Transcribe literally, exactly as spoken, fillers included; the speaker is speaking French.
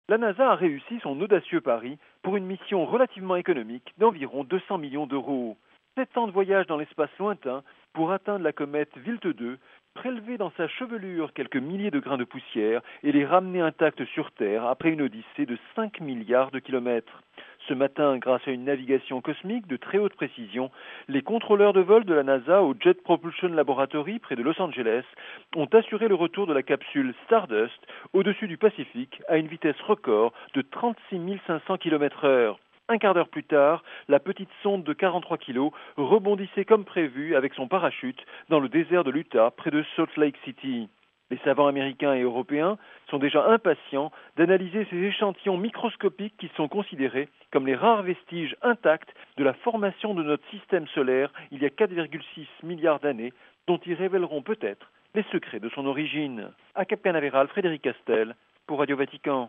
La NASA a réussi son audacieux pari pour une mission relativement économique d'environ deux cents millions d'euros. Sept ans de voyage dans l'espace lointain pour atteindre la comète Wild deux, prélever dans sa chevelure quelques milliers de grains de poussière et les ramener intacts sur Terre après une odyssée de cinq milliards de kilomètres. Ce matin, grâce à une navigation cosmique de très haute précision, les contrôleurs de vol de la NASA au Jet Propulsion Laboratory près de Los Angeles ont assuré le retour de la capsule Stardust au-dessus du Pacifique à une vitesse record de trente-six mille cinq cents kilomètres heure. Un quart d'heure plus tard, la petite sonde de quarante-trois kilos rebondissait comme prévu avec son parachute dans le désert de l'Utah près de Salt Lake City. Les savants américains et européens sont déjà impatients d'analyser ces échantillons microscopiques qui sont considérés comme les rares vestiges intacts de la formation de notre système solaire il y a quatre virgule six milliards d'années, dont ils révéleront peut-être les secrets de son origine. À Cap Canaveral, Frédéric Castel, pour Radio Vatican.